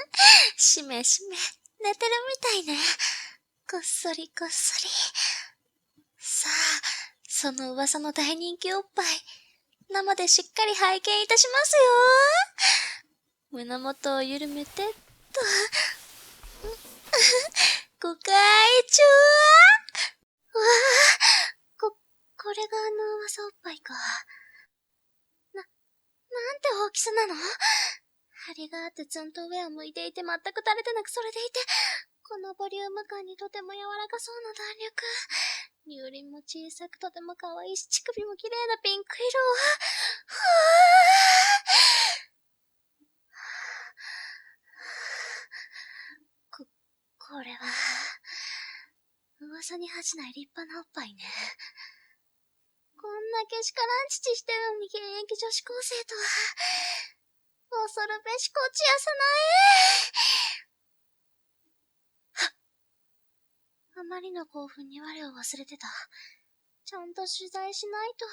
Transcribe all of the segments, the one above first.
しめしめ、寝てるみたいね。こっそりこっそり。さあ、その噂の大人気おっぱい、生でしっかり拝見いたしますよ。胸元を緩めてっと。ご会長。わあ、これが噂おっぱいか。なんて大きさなの？張りがあってツンと上を向いていて全く垂れてなくそれでいて、このボリューム感にとても柔らかそうな弾力。乳輪も小さくとても可愛いし、乳首も綺麗なピンク色。これは、噂に恥じない立派なおっぱいね。こんなけしからん父してるのに現役女子高生とは、恐るべしこちやさない。あまりの興奮に我を忘れてた。ちゃんと取材しないと。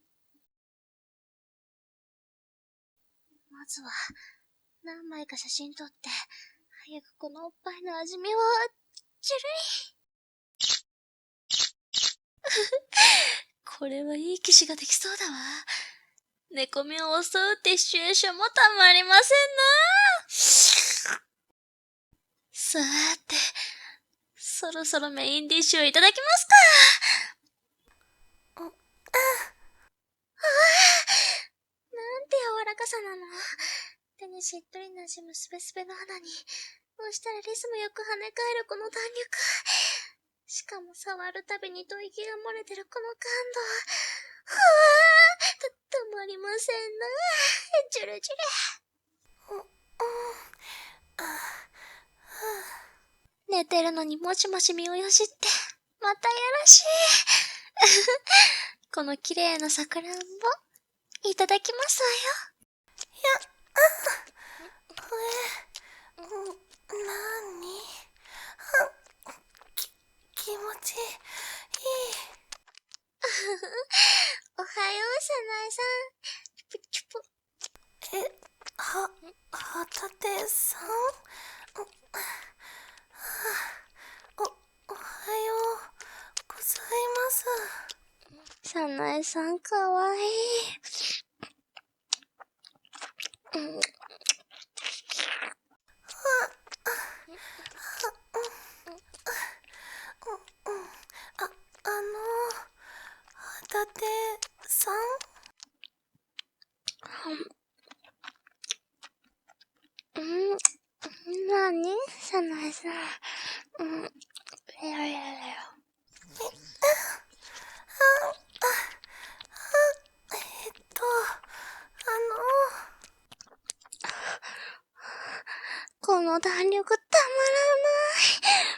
まずは、何枚か写真撮って、早くこのおっぱいの味見を、ちゅるい。これはいい騎士ができそうだわ。猫目を襲うってシチュエーションもたまりませんな。さーて、そろそろメインディッシュをいただきますか。なんて柔らかさなの。手にしっとり馴染むスベスベの肌に、押したらリズムよく跳ね返るこの弾力。しかも触るたびに吐息が漏れてるこの感動。たまりませんな。ジュルジュル。寝てるのにもしもし身をよしって、またやらしい。この綺麗なさくらんぼ、いただきますわよ。なに？気持ちいい。おはよう、さなえさん。チュプチュプ。旗手さん？おはようございます。さなえさんかわいい。旗手さん？なに？さなえさん。レロレロレロ。この弾力たまらない。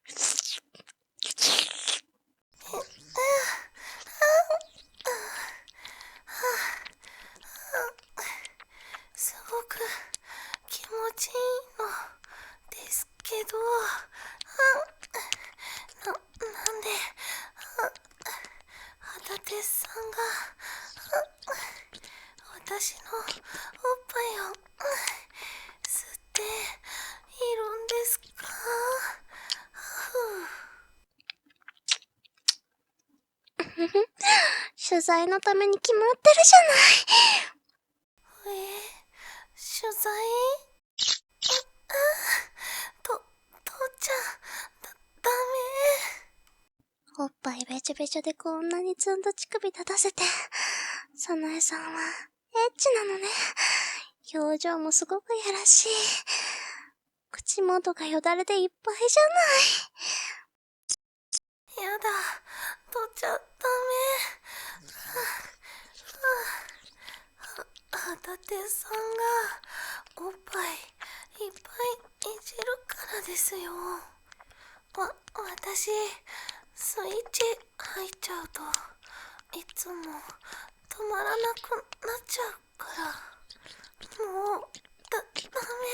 すごく気持ちいいのですけど、なんで、旗手さんが、私のおっぱいを、吸っているんですか？取材のために決まってるじゃない。取材？父ちゃん、ダメ。おっぱいべちょべちょでこんなにツンと乳首立たせて、さなえさんはエッチなのね。表情もすごくやらしい。口元がよだれでいっぱいじゃない。やだ、取っちゃダメ。旗手さんがおっぱいいっぱいいじるからですよ。私、スイッチ入っちゃうといつも止まらなくなっちゃうから、もうダメ。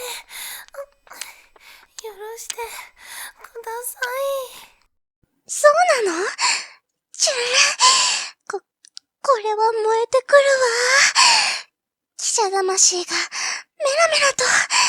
許してください。そうなの？チュル、これは燃えてくるわ。記者魂がメラメラと